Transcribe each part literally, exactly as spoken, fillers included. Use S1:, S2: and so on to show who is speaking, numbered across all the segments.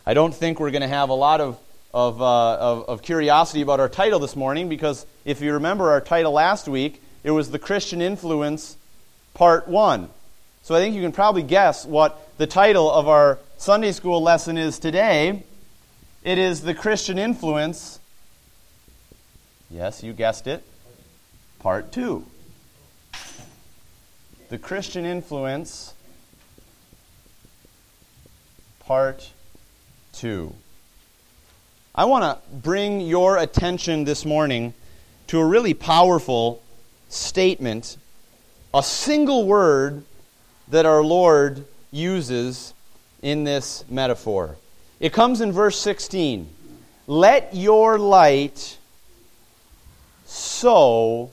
S1: I don't think we're going to have a lot of, of, uh, of, of curiosity about our title this morning, because if you remember our title last week, it was The Christian Influence, Part one. So I think you can probably guess what the title of our Sunday school lesson is today. It is The Christian Influence, yes, you guessed it, Part two. The Christian Influence, Part two. I want to bring your attention this morning to a really powerful statement, a single word that our Lord uses in this metaphor. It comes in verse sixteen. Let your light so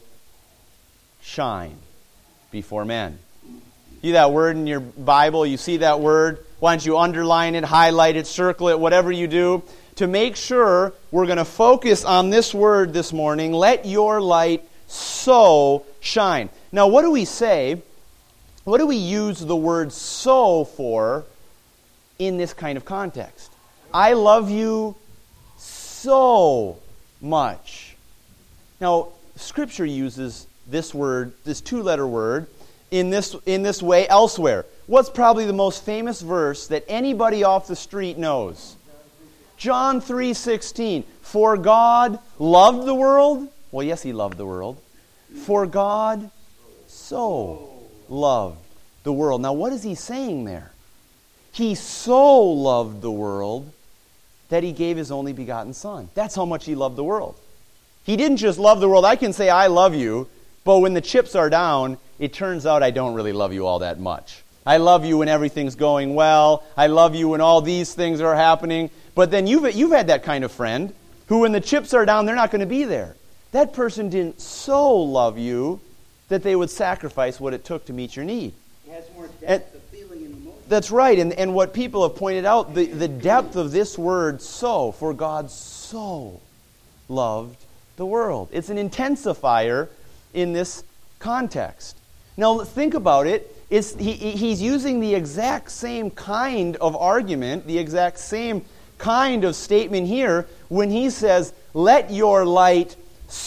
S1: shine before men. See that word in your Bible? You see that word? Why don't you underline it, highlight it, circle it, whatever you do, to make sure we're going to focus on this word this morning. Let your light so shine. Now, what do we say? What do we use the word so for in this kind of context? I love you so much. Now, Scripture uses this word, this two-letter word, in this, in this way elsewhere. What's probably the most famous verse that anybody off the street knows? John three sixteen. For God loved the world. Well, yes, He loved the world. For God so loved the world. Now, what is He saying there? He so loved the world that He gave His only begotten Son. That's how much He loved the world. He didn't just love the world. I can say I love you, but when the chips are down, it turns out I don't really love you all that much. I love you when everything's going well. I love you when all these things are happening. But then you've, you've had that kind of friend who, when the chips are down, they're not going to be there. That person didn't so love you that they would sacrifice what it took to meet your need.
S2: It has more depth of feeling and emotion.
S1: That's right. And, and what people have pointed out, the, the depth of this word so, for God so loved the world. It's an intensifier in this context. Now, think about it. It's, he, he's using the exact same kind of argument, the exact same kind of statement here when he says, let your light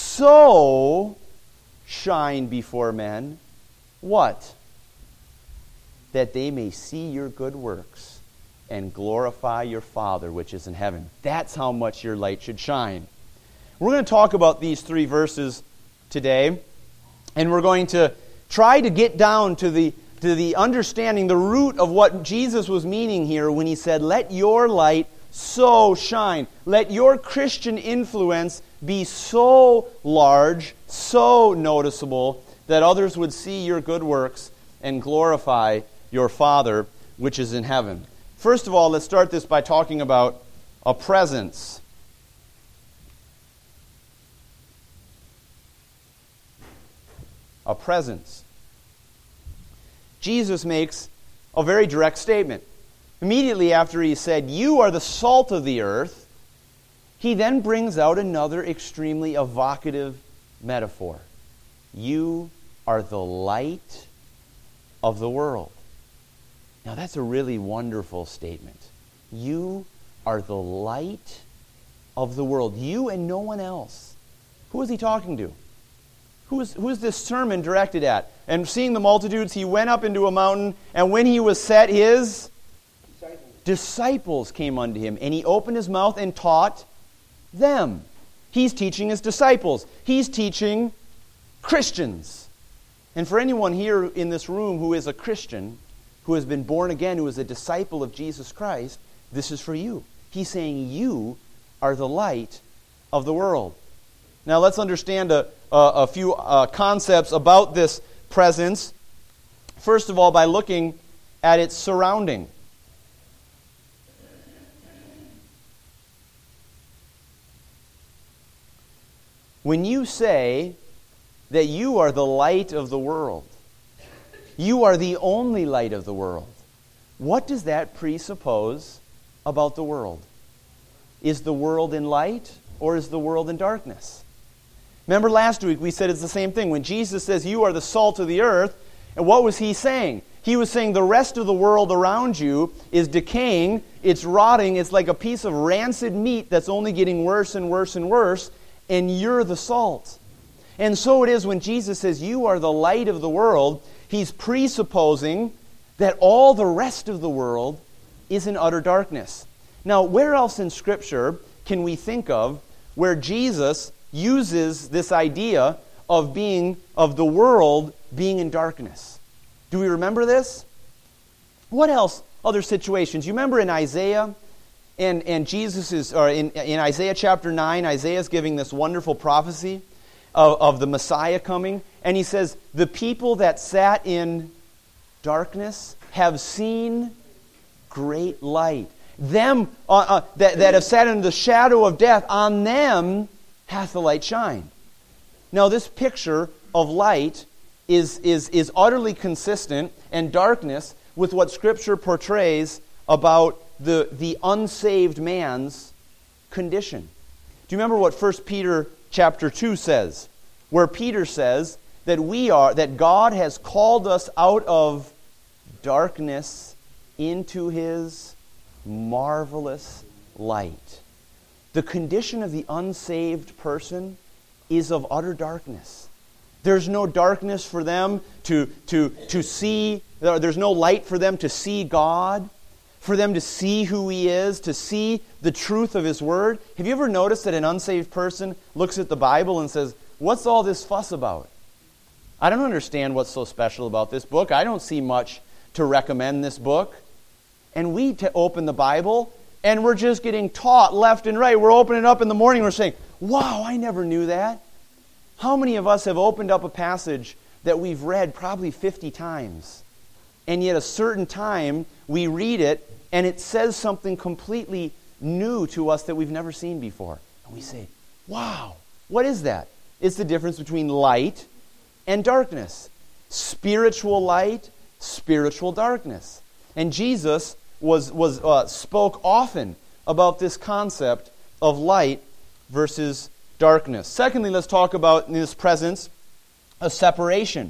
S1: so shine before men. What? That they may see your good works and glorify your Father which is in heaven. That's how much your light should shine. We're going to talk about these three verses today, and we're going to try to get down to the to the understanding, the root of what Jesus was meaning here when He said, let your light so shine. Let your Christian influence be so large, so noticeable, that others would see your good works and glorify your Father which is in heaven. First of all, let's start this by talking about a presence. A presence. Jesus makes a very direct statement. Immediately after He said, you are the salt of the earth, He then brings out another extremely evocative metaphor. You are the light of the world. Now that's a really wonderful statement. You are the light of the world. You and no one else. Who is He talking to? Who is, who is this sermon directed at? And seeing the multitudes, He went up into a mountain, and when He was set, His disciples, disciples came unto Him, and He opened His mouth and taught them. He's teaching His disciples. He's teaching Christians. And for anyone here in this room who is a Christian, who has been born again, who is a disciple of Jesus Christ, this is for you. He's saying you are the light of the world. Now let's understand a, a, a few uh, concepts about this presence. First of all, by looking at its surrounding. When you say that you are the light of the world, you are the only light of the world, what does that presuppose about the world? Is the world in light or is the world in darkness? Remember last week we said it's the same thing. When Jesus says you are the salt of the earth, and what was He saying? He was saying the rest of the world around you is decaying, it's rotting, it's like a piece of rancid meat that's only getting worse and worse and worse, and you're the salt. And so it is when Jesus says, you are the light of the world, he's presupposing that all the rest of the world is in utter darkness. Now, where else in Scripture can we think of where Jesus uses this idea of being, of the world being in darkness? Do we remember this? What else? Other situations. You remember in Isaiah, and, and Jesus is, or in, in Isaiah chapter nine, Isaiah is giving this wonderful prophecy of, of the Messiah coming. And he says, the people that sat in darkness have seen great light. Them uh, uh, that, that have sat in the shadow of death, on them hath the light shine. Now this picture of light is, is, is utterly consistent, and darkness, with what Scripture portrays about the, the unsaved man's condition. Do you remember what First Peter chapter two says? Where Peter says that we are, that God has called us out of darkness into His marvelous light. The condition of the unsaved person is of utter darkness. There's no darkness for them to, to, to see, there's no light for them to see God, for them to see who He is, to see the truth of His Word. Have you ever noticed that an unsaved person looks at the Bible and says, what's all this fuss about? I don't understand what's so special about this book. I don't see much to recommend this book. And we t- open the Bible, and we're just getting taught left and right. We're opening it up in the morning, we're saying, wow, I never knew that. How many of us have opened up a passage that we've read probably fifty times, and yet a certain time we read it, and it says something completely new to us that we've never seen before? And we say, wow, what is that? It's the difference between light and darkness. Spiritual light, spiritual darkness. And Jesus was, was uh, spoke often about this concept of light versus darkness. Secondly, let's talk about in this presence a separation.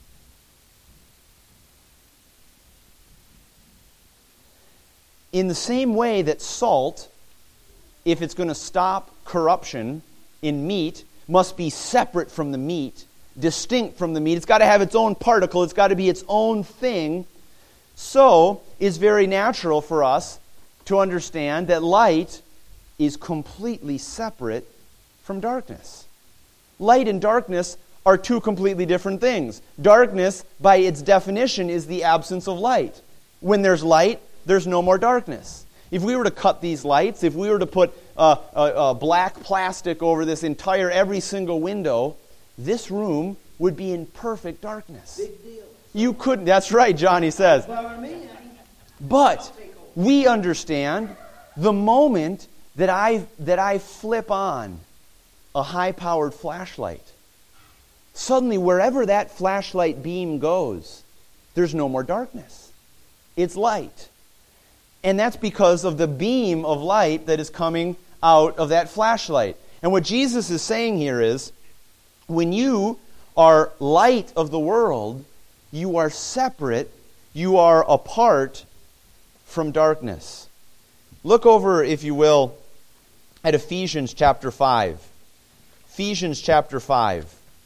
S1: In the same way that salt, if it's going to stop corruption in meat, must be separate from the meat, distinct from the meat. It's got to have its own particle. It's got to be its own thing. So, it's very natural for us to understand that light is completely separate from darkness. Light and darkness are two completely different things. Darkness, by its definition, is the absence of light. When there's light, there's no more darkness. If we were to cut these lights, if we were to put uh, a, a black plastic over this entire, every single window, this room would be in perfect darkness.
S2: Big deal.
S1: You couldn't, that's right, Johnny says. But we understand the moment that I, that I flip on a high-powered flashlight, suddenly wherever that flashlight beam goes, there's no more darkness. It's light. And that's because of the beam of light that is coming out of that flashlight. And what Jesus is saying here is, when you are light of the world, you are separate, you are apart from darkness. Look over, if you will, at Ephesians chapter five. Ephesians chapter five.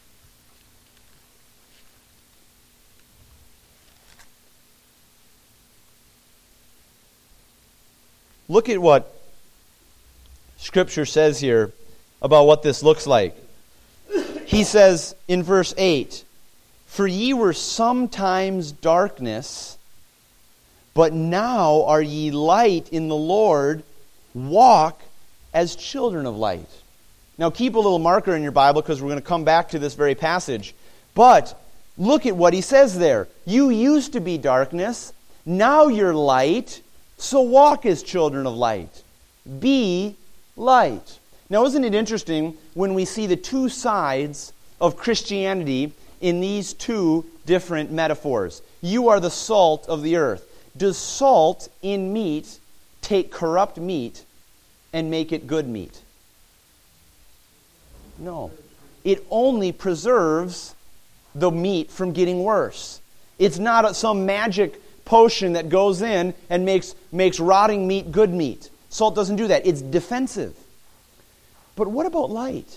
S1: Look at what Scripture says here about what this looks like. He says in verse eight, "For ye were sometimes darkness, but now are ye light in the Lord. Walk as children of light." Now keep a little marker in your Bible because we're going to come back to this very passage. But look at what he says there. You used to be darkness, now you're light, so walk as children of light. Be light. Now isn't it interesting when we see the two sides of Christianity in these two different metaphors? You are the salt of the earth. Does salt in meat take corrupt meat and make it good meat? No. It only preserves the meat from getting worse. It's not a, some magic potion that goes in and makes, makes rotting meat good meat. Salt doesn't do that. It's defensive. But what about light?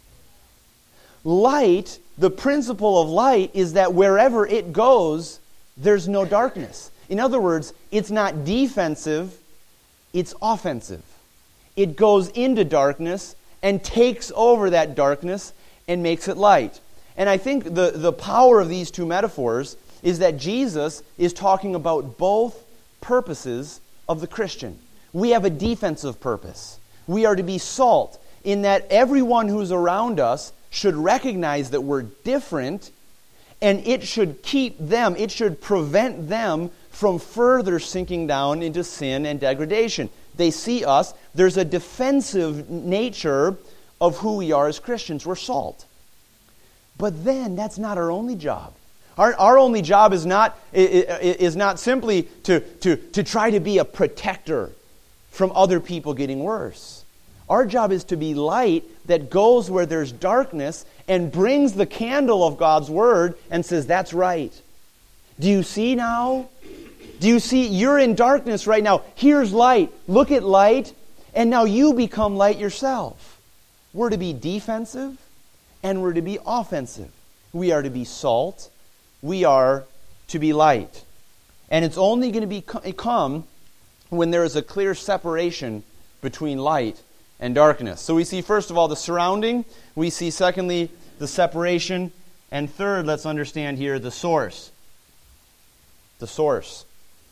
S1: Light, the principle of light is that wherever it goes, there's no darkness. In other words, it's not defensive, it's offensive. It goes into darkness and takes over that darkness and makes it light. And I think the, the power of these two metaphors is that Jesus is talking about both purposes of the Christian. We have a defensive purpose. We are to be salt, in that everyone who's around us should recognize that we're different, and it should keep them, it should prevent them from further sinking down into sin and degradation. They see us, there's a defensive nature of who we are as Christians. We're salt. But then, that's not our only job. Our, our only job is not, is not simply to, to, to try to be a protector from other people getting worse. Our job is to be light that goes where there's darkness and brings the candle of God's Word and says, that's right. Do you see now? Do you see? You're in darkness right now. Here's light. Look at light. And now you become light yourself. We're to be defensive and we're to be offensive. We are to be salt. We are to be light. And it's only going to be come when there is a clear separation between light and darkness. So we see, first of all, the surrounding. We see, secondly, the separation. And third, let's understand here, the source. The source.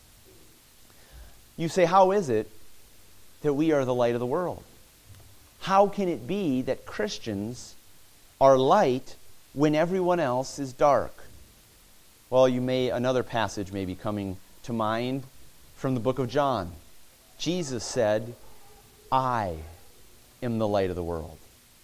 S1: You say, how is it that we are the light of the world? How can it be that Christians are light when everyone else is dark? Well, you may, another passage may be coming to mind from the book of John. Jesus said, I am the light of the world.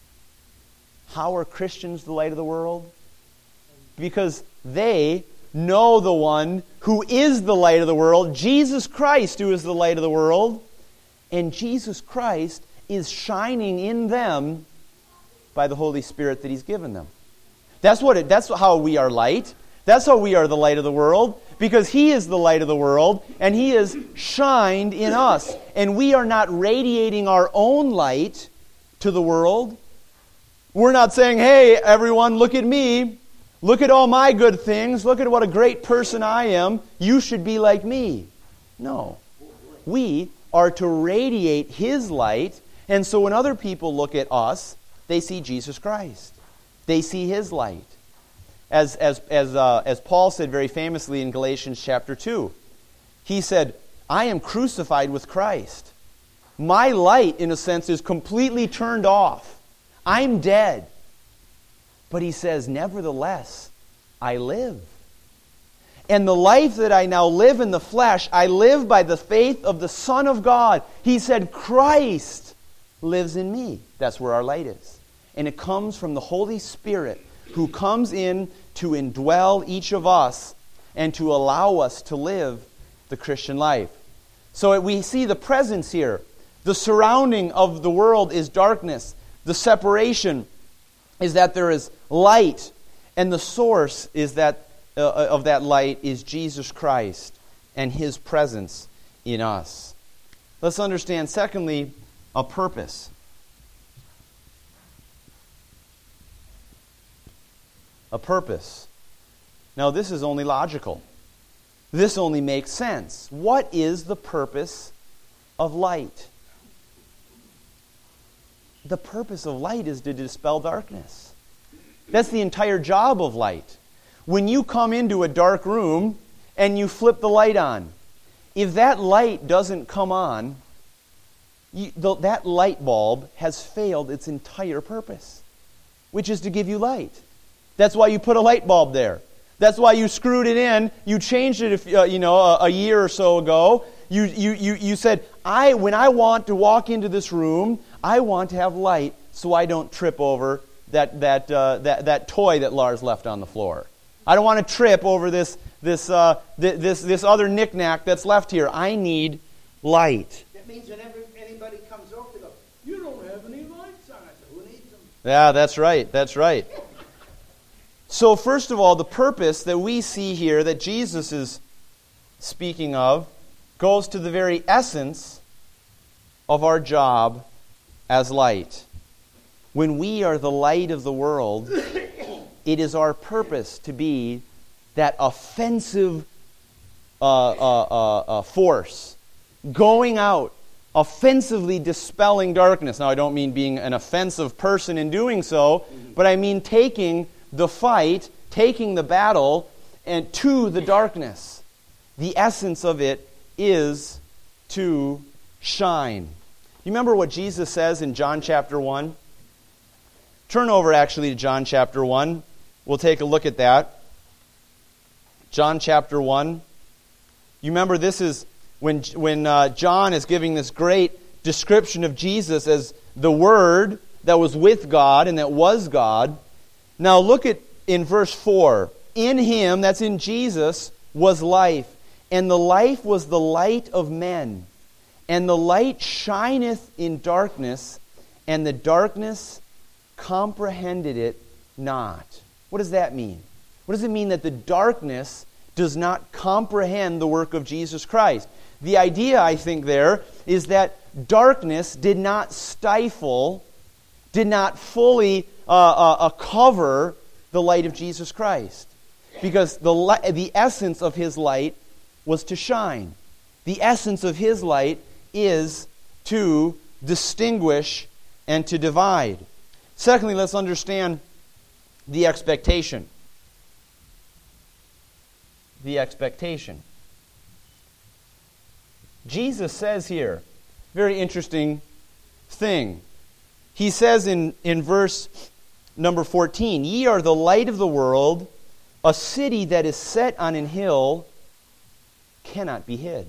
S1: How are Christians the light of the world? Because they know the one who is the light of the world, Jesus Christ, who is the light of the world, and Jesus Christ is shining in them by the Holy Spirit that He's given them. That's what it, that's how we are light. That's how we are the light of the world, because He is the light of the world, and He is shined in us. And we are not radiating our own light to the world. We're not saying, hey, everyone, look at me. Look at all my good things. Look at what a great person I am. You should be like me. No. We are to radiate His light, and so when other people look at us, they see Jesus Christ. They see His light. As, as, as, uh, as Paul said very famously in Galatians chapter two, he said, I am crucified with Christ. My light, in a sense, is completely turned off. I'm dead. But he says, nevertheless, I live. And the life that I now live in the flesh, I live by the faith of the Son of God. He said, Christ lives in me. That's where our light is. And it comes from the Holy Spirit, who comes in to indwell each of us and to allow us to live the Christian life. So we see the presence here. The surrounding of the world is darkness. The separation is that there is light, and the source is that uh, of that light is Jesus Christ and His presence in us. Let's understand, secondly, a purpose. A purpose. Now, this is only logical. This only makes sense. What is the purpose of light? The purpose of light is to dispel darkness. That's the entire job of light. When you come into a dark room and you flip the light on, if that light doesn't come on, you, the, that light bulb has failed its entire purpose, which is to give you light. That's why you put a light bulb there. That's why you screwed it in. You changed it, if, uh, you know, a, a year or so ago. You, you, you, you said, I, when I want to walk into this room, I want to have light so I don't trip over that that uh, that that toy that Lars left on the floor. I don't want to trip over this this uh, th- this this other knickknack that's left here. I need light.
S2: That means whenever anybody comes over, they go, you don't have any lights on. I said, who needs them?
S1: Yeah, that's right. That's right. So first of all, the purpose that we see here that Jesus is speaking of goes to the very essence of our job as light. When we are the light of the world, it is our purpose to be that offensive uh, uh, uh, uh, force, going out, offensively dispelling darkness. Now, I don't mean being an offensive person in doing so, but I mean taking the fight, taking the battle, and to the darkness. The essence of it is to shine. You remember what Jesus says in John chapter one? Turn over actually to John chapter one. We'll take a look at that. John chapter one. You remember this is when, when uh, John is giving this great description of Jesus as the Word that was with God and that was God. Now look at in verse four. In Him, that's in Jesus, was life, and the life was the light of men. And the light shineth in darkness, and the darkness comprehended it not. What does that mean? What does it mean that the darkness does not comprehend the work of Jesus Christ? The idea, I think, there is that darkness did not stifle, did not fully uh, uh, uh, cover the light of Jesus Christ. Because the, li- the essence of His light was to shine. The essence of His light is to distinguish and to divide. Secondly, let's understand the expectation. The expectation. Jesus says here, very interesting thing. He says in, in verse number fourteen, "Ye are the light of the world, a city that is set on an hill cannot be hid."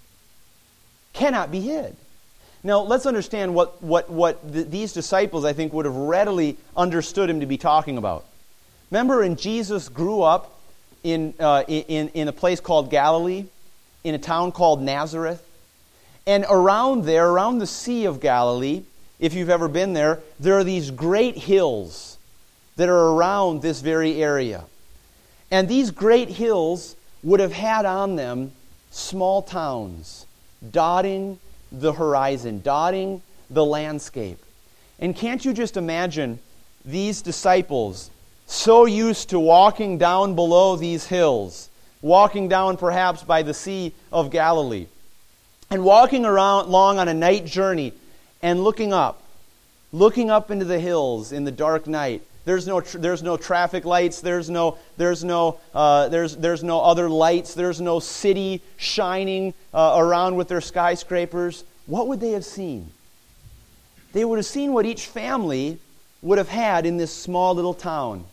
S1: Cannot be hid. Now, let's understand what, what, what th- these disciples, I think, would have readily understood Him to be talking about. Remember, when Jesus grew up in, uh, in, in a place called Galilee, in a town called Nazareth, and around there, around the Sea of Galilee, if you've ever been there, there are these great hills that are around this very area. And these great hills would have had on them small towns, dotting the horizon, dotting the landscape. And can't you just imagine these disciples so used to walking down below these hills, walking down perhaps by the Sea of Galilee, and walking around along on a night journey and looking up, looking up into the hills in the dark night. There's no tr- there's no traffic lights. There's no there's no uh, there's there's no other lights. There's no city shining uh, around with their skyscrapers. What would they have seen? They would have seen what each family would have had in this small little town: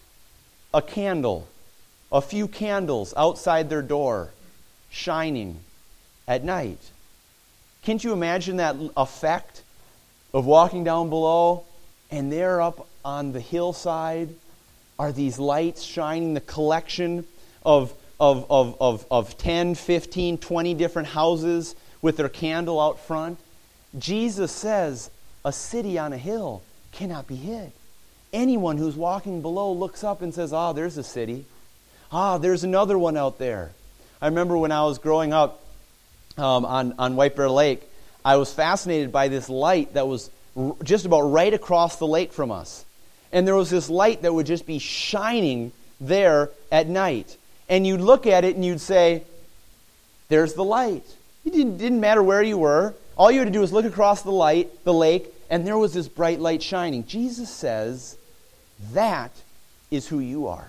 S1: a candle, a few candles outside their door, shining at night. Can't you imagine that effect of walking down below, and there up on the hillside are these lights shining, the collection of, of, of, of, of ten, fifteen, twenty different houses with their candle out front? Jesus says a city on a hill cannot be hid. Anyone who's walking below looks up and says, "Ah, there's a city. Ah, there's another one out there." I remember when I was growing up um, on, on White Bear Lake, I was fascinated by this light that was r- just about right across the lake from us. And there was this light that would just be shining there at night. And you'd look at it and you'd say, "There's the light." It didn't, didn't matter where you were. All you had to do was look across the light, the lake, and there was this bright light shining. Jesus says, that is who you are.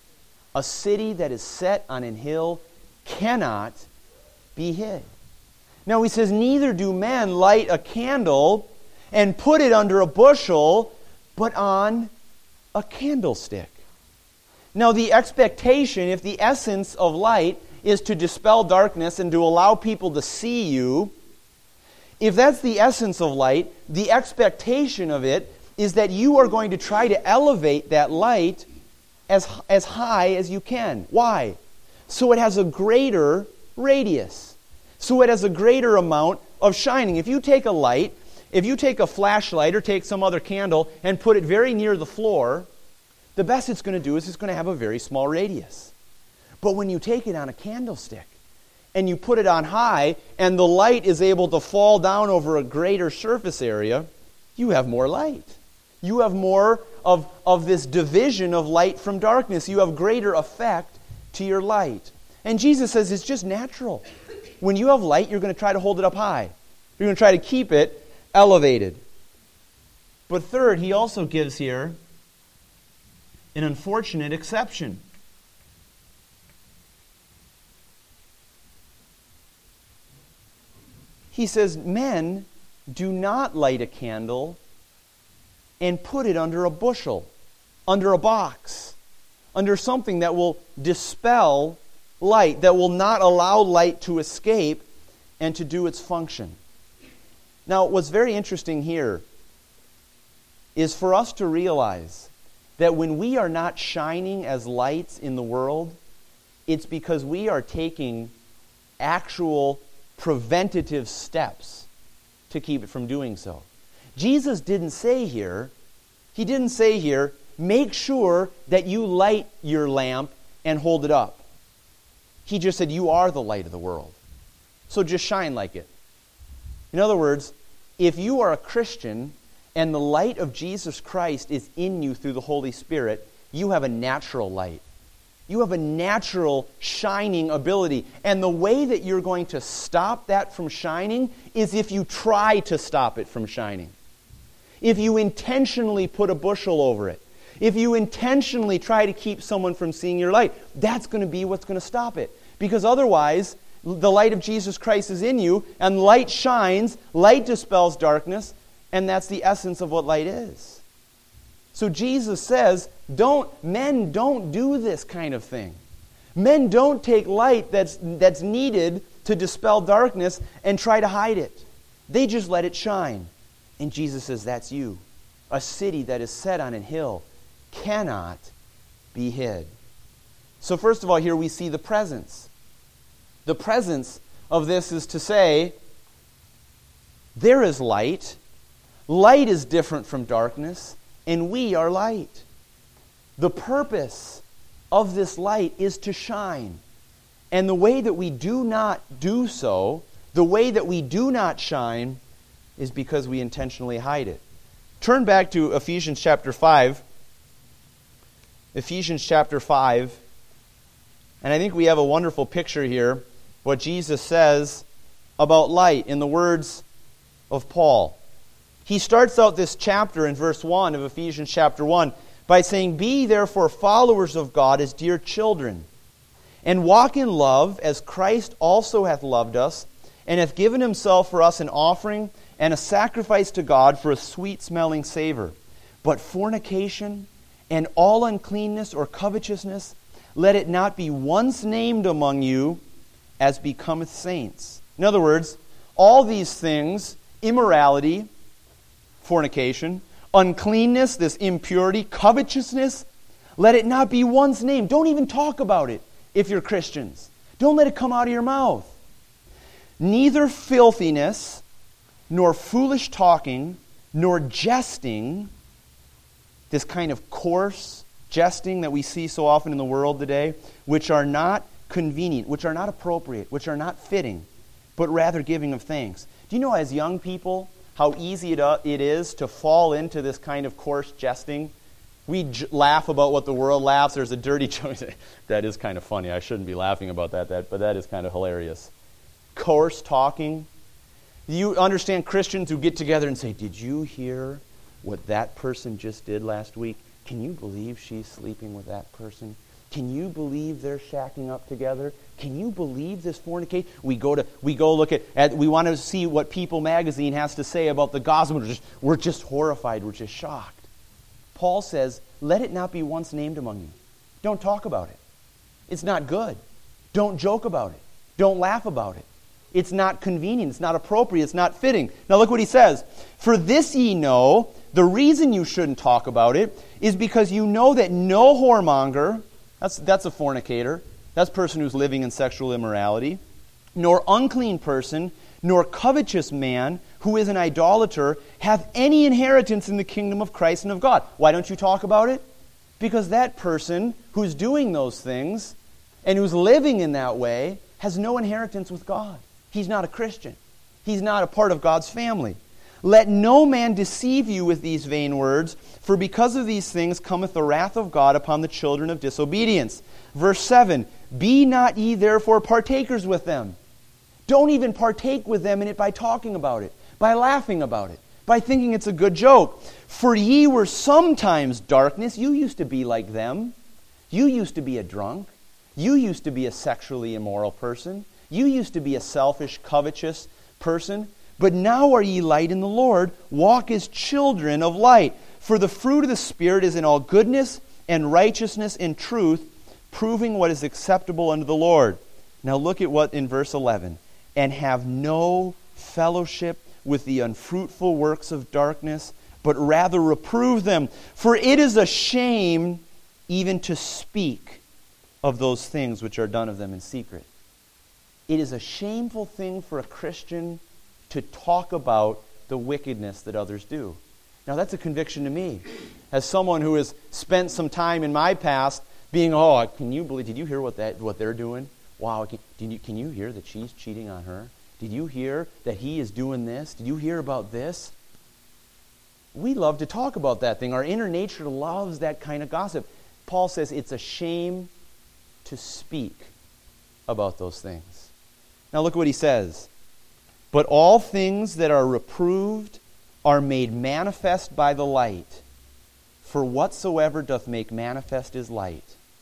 S1: A city that is set on an hill cannot be hid. Now he says, "Neither do men light a candle and put it under a bushel, but on a candlestick." Now the expectation, if the essence of light is to dispel darkness and to allow people to see you, if that's the essence of light, the expectation of it is that you are going to try to elevate that light as, as high as you can. Why? So it has a greater radius. So it has a greater amount of shining. If you take a light, if you take a flashlight or take some other candle and put it very near the floor, the best it's going to do is it's going to have a very small radius. But when you take it on a candlestick and you put it on high and the light is able to fall down over a greater surface area, you have more light. You have more of, of this division of light from darkness. You have greater effect to your light. And Jesus says it's just natural. When you have light, you're going to try to hold it up high. You're going to try to keep it elevated. But third, he also gives here an unfortunate exception. He says, men do not light a candle and put it under a bushel, under a box, under something that will dispel light, that will not allow light to escape and to do its function. Now, what's very interesting here is for us to realize that when we are not shining as lights in the world, it's because we are taking actual preventative steps to keep it from doing so. Jesus didn't say here, he didn't say here, make sure that you light your lamp and hold it up. He just said, you are the light of the world. So just shine like it. In other words, if you are a Christian and the light of Jesus Christ is in you through the Holy Spirit, you have a natural light. You have a natural shining ability. And the way that you're going to stop that from shining is if you try to stop it from shining. If you intentionally put a bushel over it. If you intentionally try to keep someone from seeing your light, that's going to be what's going to stop it. Because otherwise, the light of Jesus Christ is in you, and light shines, light dispels darkness, and that's the essence of what light is. So Jesus says, don't, men don't do this kind of thing. Men don't take light that's, that's needed to dispel darkness and try to hide it. They just let it shine. And Jesus says, that's you. A city that is set on a hill cannot be hid. So first of all, here we see the presence. The presence of this is to say, there is light. Light is different from darkness, and we are light. The purpose of this light is to shine. And the way that we do not do so, the way that we do not shine, is because we intentionally hide it. Turn back to Ephesians chapter five. Ephesians chapter five. And I think we have a wonderful picture here, what Jesus says about light in the words of Paul. He starts out this chapter in verse one of Ephesians chapter one by saying, be therefore followers of God as dear children, and walk in love as Christ also hath loved us, and hath given himself for us an offering and a sacrifice to God for a sweet-smelling savor. But fornication and all uncleanness or covetousness, let it not be once named among you as becometh saints. In other words, all these things, immorality, fornication, uncleanness, this impurity, covetousness, let it not be once named. Don't even talk about it if you're Christians. Don't let it come out of your mouth. Neither filthiness, nor foolish talking, nor jesting, this kind of coarse jesting that we see so often in the world today, which are not convenient, which are not appropriate, which are not fitting, but rather giving of thanks. Do you know as young people how easy it, uh, it is to fall into this kind of coarse jesting? We j- laugh about what the world laughs. There's a dirty joke. That is kind of funny. I shouldn't be laughing about that, that, but that is kind of hilarious. Coarse talking. You understand Christians who get together and say, did you hear what that person just did last week? Can you believe she's sleeping with that person? Can you believe they're shacking up together? Can you believe this fornication? We go to we go look at, at we want to see what People magazine has to say about the gospel. We're just, we're just horrified. We're just shocked. Paul says, let it not be once named among you. Don't talk about it. It's not good. Don't joke about it. Don't laugh about it. It's not convenient. It's not appropriate. It's not fitting. Now look what he says. For this ye know, the reason you shouldn't talk about it is because you know that no whoremonger, that's, that's a fornicator, that's a person who's living in sexual immorality, nor unclean person, nor covetous man, who is an idolater, hath any inheritance in the kingdom of Christ and of God. Why don't you talk about it? Because that person who's doing those things and who's living in that way has no inheritance with God. He's not a Christian. He's not a part of God's family. Let no man deceive you with these vain words, for because of these things cometh the wrath of God upon the children of disobedience. Verse seven, be not ye therefore partakers with them. Don't even partake with them in it by talking about it, by laughing about it, by thinking it's a good joke. For ye were sometimes darkness. You used to be like them. You used to be a drunk. You used to be a sexually immoral person. You used to be a selfish, covetous person. But now are ye light in the Lord. Walk as children of light. For the fruit of the Spirit is in all goodness and righteousness and truth, proving what is acceptable unto the Lord. Now look at what in verse eleven. And have no fellowship with the unfruitful works of darkness, but rather reprove them. For it is a shame even to speak of those things which are done of them in secret. It is a shameful thing for a Christian to talk about the wickedness that others do. Now that's a conviction to me. As someone who has spent some time in my past being, oh, can you believe, did you hear what that what they're doing? Wow, can, did you, can you hear that she's cheating on her? Did you hear that he is doing this? Did you hear about this? We love to talk about that thing. Our inner nature loves that kind of gossip. Paul says it's a shame to speak about those things. Now look what he says. But all things that are reproved are made manifest by the light. For whatsoever doth make manifest is light.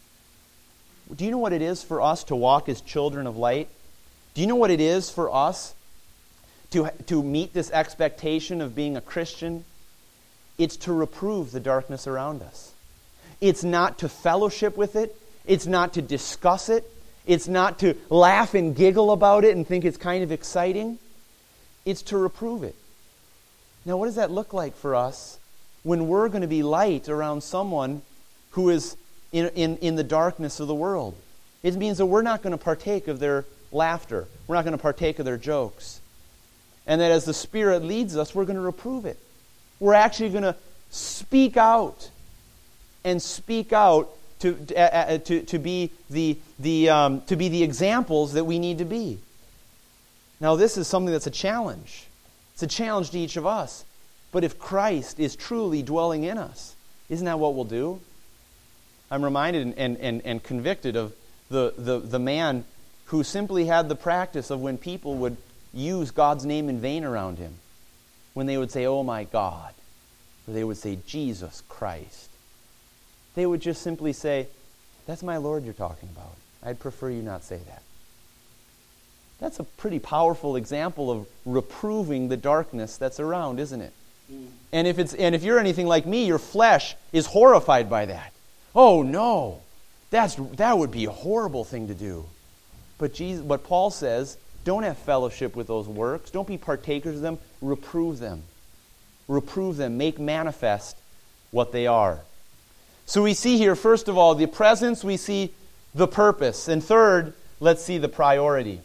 S1: Do you know what it is for us to walk as children of light? Do you know what it is for us to, to meet this expectation of being a Christian? It's to reprove the darkness around us. It's not to fellowship with it. It's not to discuss it. It's not to laugh and giggle about it and think it's kind of exciting. It's to reprove it. Now, what does that look like for us when we're going to be light around someone who is in, in, in the darkness of the world? It means that we're not going to partake of their laughter. We're not going to partake of their jokes. And that as the Spirit leads us, we're going to reprove it. We're actually going to speak out and speak out to uh, to, to be the the um, to be the examples that we need to be. Now, this is something that's a challenge. It's a challenge to each of us. But if Christ is truly dwelling in us, isn't that what we'll do? I'm reminded and, and, and, and convicted of the, the, the man who simply had the practice of when people would use God's name in vain around him. When they would say, oh my God, or they would say, Jesus Christ. They would just simply say, that's my Lord you're talking about. I'd prefer you not say that. That's a pretty powerful example of reproving the darkness that's around, isn't it? Mm. And if it's and if you're anything like me, your flesh is horrified by that. Oh no, that's that would be a horrible thing to do. But Jesus, but Paul says, don't have fellowship with those works. Don't be partakers of them. Reprove them. Reprove them. Make manifest what they are. So we see here, first of all, the presence. We see the purpose. And third, let's see the priority.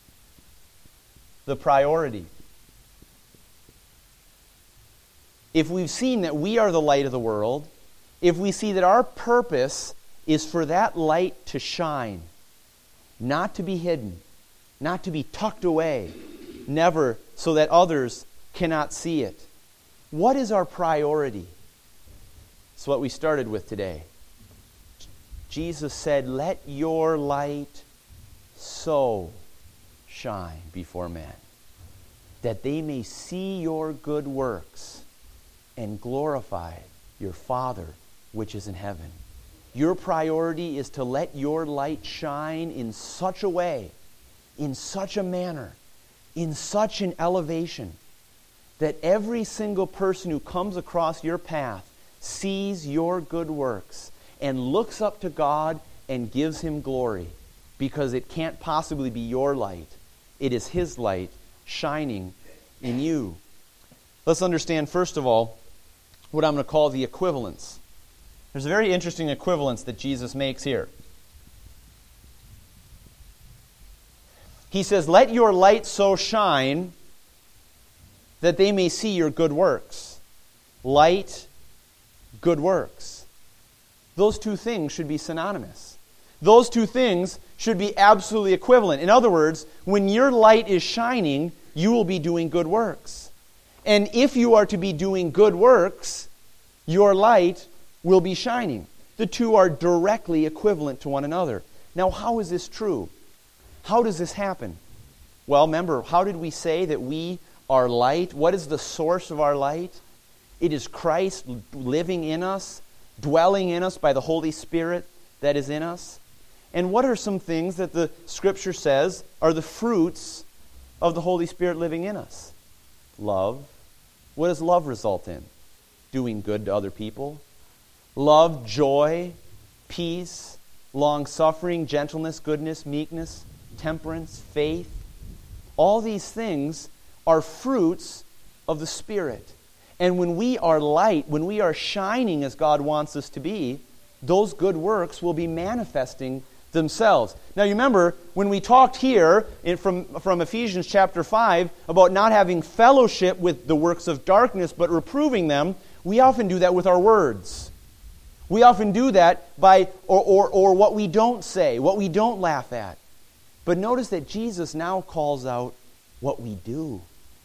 S1: The priority. If we've seen that we are the light of the world, if we see that our purpose is for that light to shine, not to be hidden, not to be tucked away, never so that others cannot see it. What is our priority? It's what we started with today. Jesus said, let your light so shine before men, that they may see your good works and glorify your Father which is in heaven. Your priority is to let your light shine in such a way, in such a manner, in such an elevation, that every single person who comes across your path sees your good works and looks up to God and gives Him glory, because it can't possibly be your light. It is His light shining in you. Let's understand, first of all, what I'm going to call the equivalence. There's a very interesting equivalence that Jesus makes here. He says, let your light so shine that they may see your good works. Light, good works. those two things should be synonymous. Those two things should be absolutely equivalent. In other words, when your light is shining, you will be doing good works. And if you are to be doing good works, your light will be shining. The two are directly equivalent to one another. Now, how is this true? How does this happen? Well, remember, how did we say that we are light? What is the source of our light? It is Christ living in us, dwelling in us by the Holy Spirit that is in us. And what are some things that the Scripture says are the fruits of the Holy Spirit living in us? Love. What does love result in? Doing good to other people. Love, joy, peace, long-suffering, gentleness, goodness, meekness, temperance, faith. All these things are fruits of the Spirit. And when we are light, when we are shining as God wants us to be, those good works will be manifesting themselves. Now you remember, when we talked here in, from, from Ephesians chapter five about not having fellowship with the works of darkness but reproving them, we often do that with our words. We often do that by, or, or, or what we don't say, what we don't laugh at. But notice that Jesus now calls out what we do.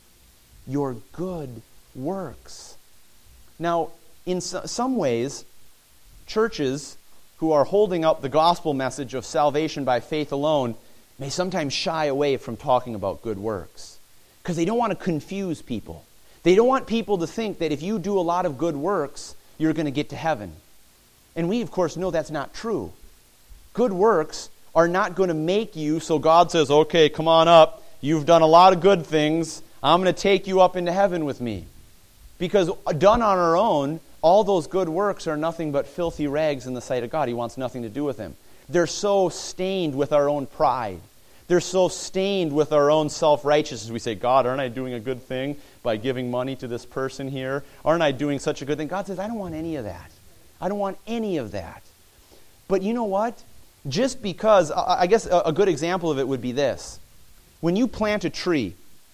S1: Your good works. Now, in so, some ways, churches who are holding up the gospel message of salvation by faith alone may sometimes shy away from talking about good works because they don't want to confuse people. They don't want people to think that if you do a lot of good works, you're going to get to heaven. And we, of course, know that's not true. Good works are not going to make you, so God says, okay, come on up. You've done a lot of good things. I'm going to take you up into heaven with me. Because done on our own, all those good works are nothing but filthy rags in the sight of God. He wants nothing to do with them. They're so stained with our own pride. They're so stained with our own self-righteousness. We say, God, aren't I doing a good thing by giving money to this person here? Aren't I doing such a good thing? God says, I don't want any of that. I don't want any of that. But you know what? Just because, I guess a good example of it would be this. When you plant a tree,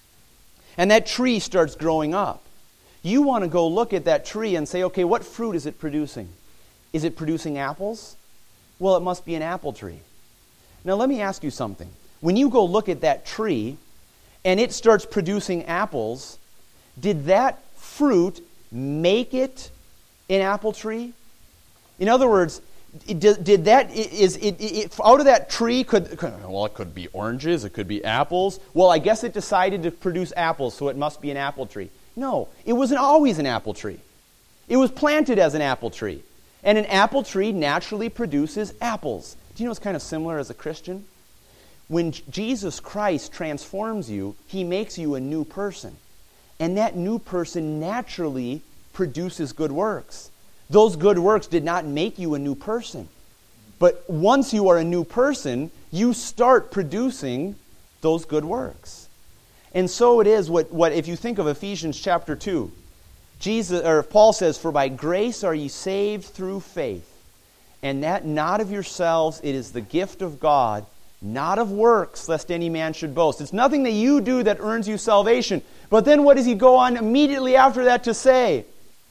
S1: and that tree starts growing up, you want to go look at that tree and say, okay, what fruit is it producing? Is it producing apples? Well, it must be an apple tree. Now, let me ask you something. When you go look at that tree and it starts producing apples, did that fruit make it an apple tree? In other words, did, did that, is it, it, out of that tree, could, could, well, it could be oranges, it could be apples. Well, I guess it decided to produce apples, so it must be an apple tree. No, it wasn't always an apple tree. It was planted as an apple tree. And an apple tree naturally produces apples. Do you know it's kind of similar as a Christian? When Jesus Christ transforms you, He makes you a new person. And that new person naturally produces good works. Those good works did not make you a new person. But once you are a new person, you start producing those good works. And so it is what, what if you think of Ephesians chapter two, Jesus or Paul says, "For by grace are ye saved through faith, and that not of yourselves, it is the gift of God, not of works, lest any man should boast." It's nothing that you do that earns you salvation. But then what does he go on immediately after that to say?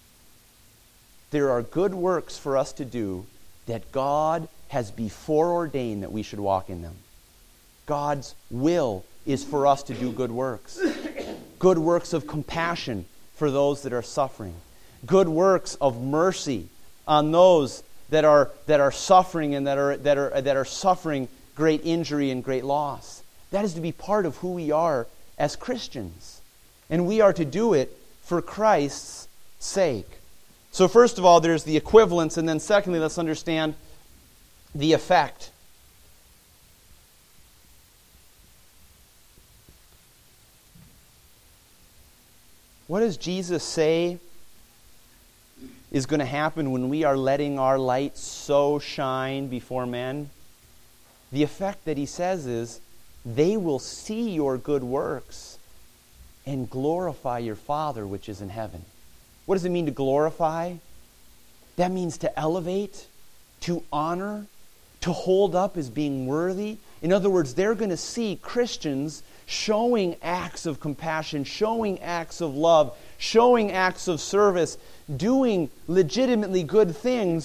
S1: There are good works for us to do that God has before ordained that we should walk in them. God's will is for us to do good works. Good works of compassion for those that are suffering. Good works of mercy on those that are that are suffering and that are that are that are suffering great injury and great loss. That is to be part of who we are as Christians. And we are to do it for Christ's sake. So first of all, there's the equivalence, and then secondly, let's understand the effect. What does Jesus say is going to happen when we are letting our light so shine before men? The effect that he says is, they will see your good works and glorify your Father which is in heaven. What does it mean to glorify? That means to elevate, to honor, to hold up as being worthy. In other words, they're going to see Christians showing acts of compassion, showing acts of love, showing acts of service, doing legitimately good things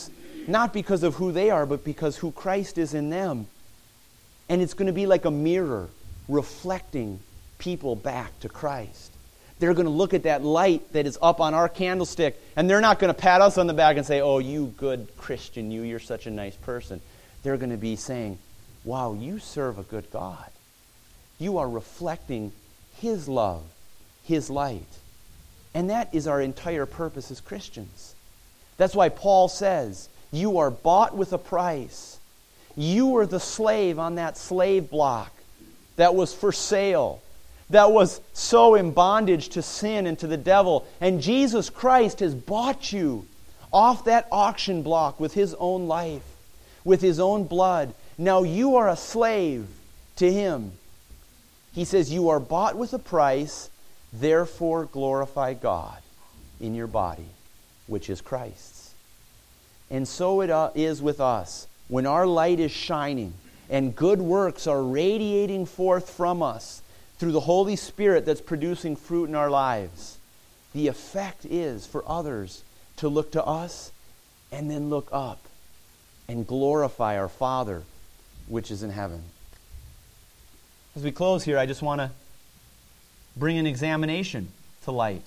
S1: Not because of who they are, but because who Christ is in them. And it's going to be like a mirror reflecting people back to Christ. They're going to look at that light that is up on our candlestick, and they're not going to pat us on the back and say, oh, you good Christian, you, you're such a nice person. They're going to be saying, wow, you serve a good God. You are reflecting His love, His light. And that is our entire purpose as Christians. That's why Paul says, you are bought with a price. You were the slave on that slave block that was for sale, that was so in bondage to sin and to the devil. And Jesus Christ has bought you off that auction block with His own life, with His own blood. Now you are a slave to Him. He says, you are bought with a price, therefore glorify God in your body, which is Christ's. And so it uh, is with us. When our light is shining and good works are radiating forth from us through the Holy Spirit that's producing fruit in our lives, the effect is for others to look to us and then look up and glorify our Father which is in heaven. As we close here, I just want to bring an examination to light.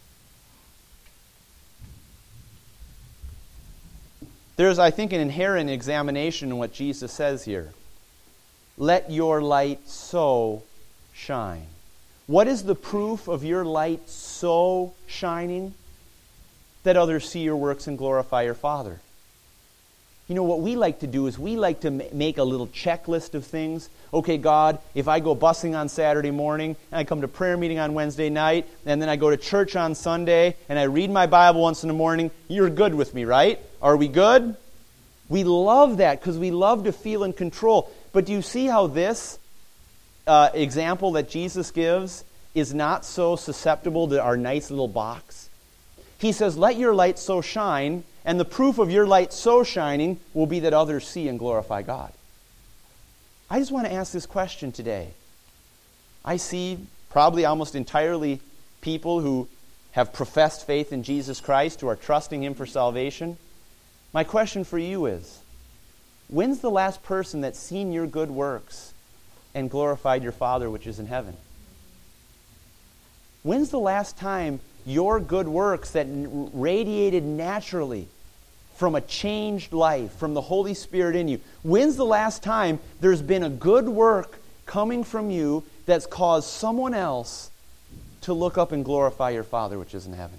S1: There's, I think, an inherent examination in what Jesus says here. Let your light so shine. What is the proof of your light so shining? That others see your works and glorify your Father. You know, what we like to do is we like to make a little checklist of things. Okay, God, if I go busing on Saturday morning, and I come to prayer meeting on Wednesday night, and then I go to church on Sunday, and I read my Bible once in the morning, you're good with me, right? Are we good? We love that because we love to feel in control. But do you see how this uh, example that Jesus gives is not so susceptible to our nice little box? He says, let your light so shine, and the proof of your light so shining will be that others see and glorify God. I just want to ask this question today. I see probably almost entirely people who have professed faith in Jesus Christ, who are trusting Him for salvation. My question for you is, when's the last person that's seen your good works and glorified your Father which is in heaven? When's the last time your good works that radiated naturally from a changed life, from the Holy Spirit in you, when's the last time there's been a good work coming from you that's caused someone else to look up and glorify your Father which is in heaven?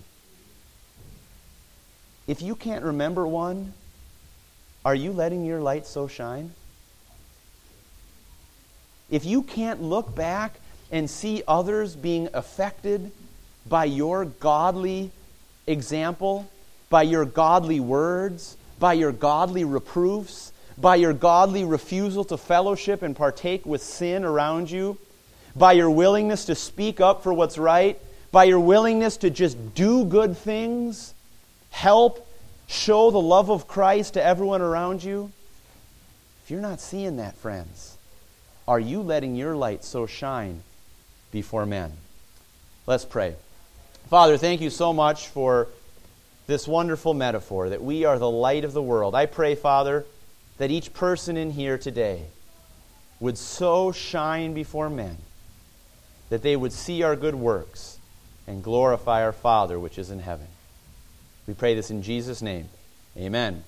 S1: If you can't remember one, are you letting your light so shine? If you can't look back and see others being affected by your godly example, by your godly words, by your godly reproofs, by your godly refusal to fellowship and partake with sin around you, by your willingness to speak up for what's right, by your willingness to just do good things, help, show the love of Christ to everyone around you? If you're not seeing that, friends, are you letting your light so shine before men? Let's pray. Father, thank you so much for this wonderful metaphor that we are the light of the world. I pray, Father, that each person in here today would so shine before men that they would see our good works and glorify our Father which is in heaven. We pray this in Jesus' name. Amen.